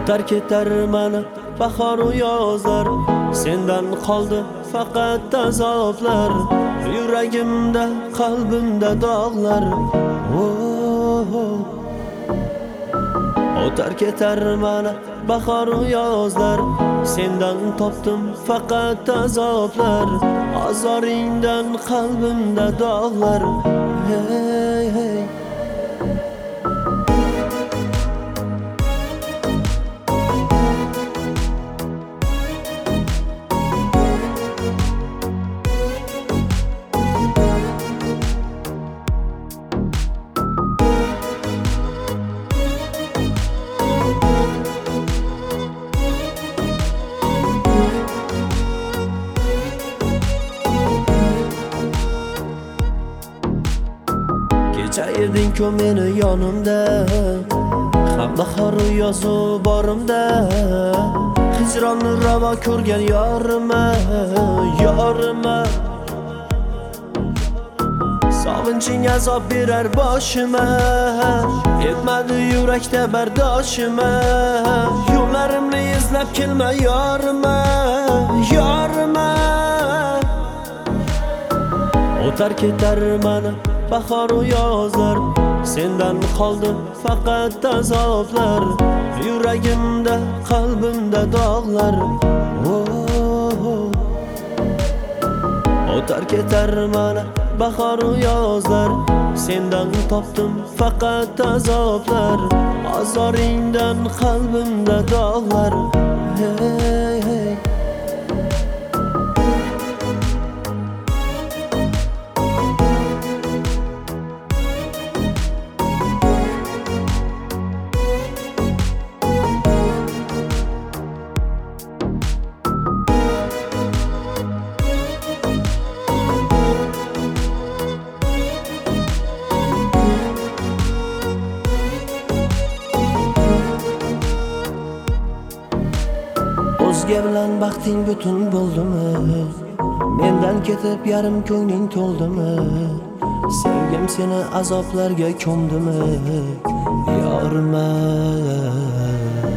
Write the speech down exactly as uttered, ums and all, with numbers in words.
O'tar ketar mana bahor u yozlar, sendan qoldi faqat azoblar. Yuragimda, qalbimda dog'lar. Oh, oh. O'tar ketar mana bahor u yozlar, sendan topdim faqat azoblar. Azoringdan qalbimda dog'lar. Hey, hey. Kecha eding-ku meni yonimda, ham bahor u yozu borimda. Hijronni ravo ko'rgan yorima, yorima. Sog'inching azob berar boshima, yetmadi yurakda bardoshima. Yo'llarimni izlab kelma yorima, yorima. O'tar ketar mana bahor u yozlar, sendan qoldi faqat azoblar. Yuragimda, qalbimda dog'lar. Oh, oh. O'tar ketar mana bahor u yozlar, sendan topdim faqat azoblar. Azoringdan qalbimda dog'lar. Hey, hey. O'zga bilan baxting butun bo'ldimi? Mendan ketib yarim ko'ngling to'ldimi? Sevgim seni azoblarga ko'mdimi? Yorima.